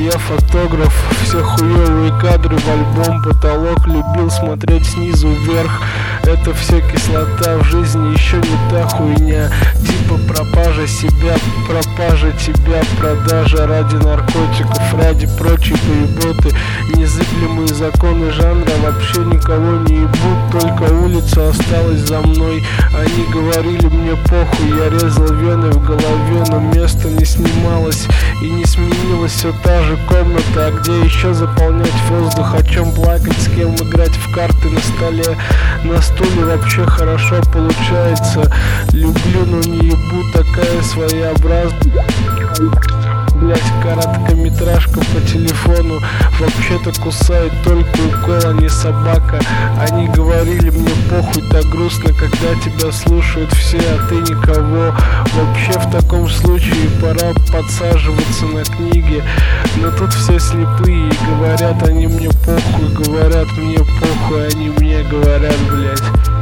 я фотограф, все хуёвые кадры в альбом, потолок любил смотреть снизу вверх. Это все кислота в жизни, еще не та хуйня. Типа пропажа себя, пропажа тебя, продажа ради наркотиков, ради прочей поеботы. Незыблемые законы жанра вообще никого не ебут, только улица осталась за мной. Они говорили мне похуй, я резал вены в голове, но место не снималось и не сменилась все та же комната. А где еще заполнять воздух, о чем плакать, с кем играть в карты на столе. На стуле вообще хорошо получается. Люблю, но не ебу, такая своеобразная. Блять, короткометражка по телефону. Вообще-то кусает только укол, а не собака. Они говорили мне похуй, так грустно, когда тебя слушают все, а ты никого. Вообще в таком случае пора подсаживаться на книги. Но тут все слепые и говорят они мне похуй, говорят мне похуй, они мне говорят, блять.